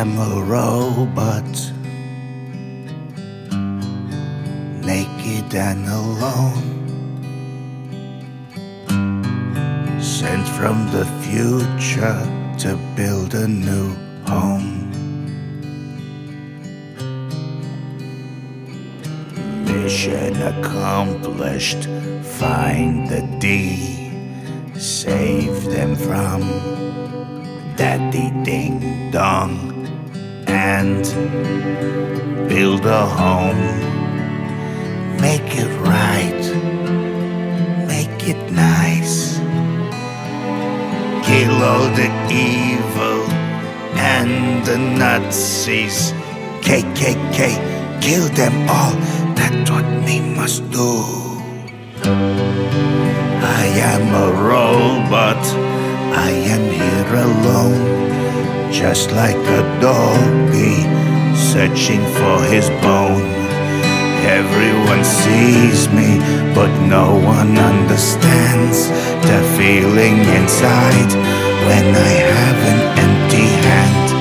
am a robot, naked and alone, sent from the future to build a new home. Mission accomplished, find the D, save them from Daddy Ding Dong, and build a home. Make it right, make it nice. Kill all the evil and the Nazis. KKK, kill them all, that's what we must do. I am a robot, I am here alone, just like a doggy searching for his bone. Everyone sees me, but no one understands.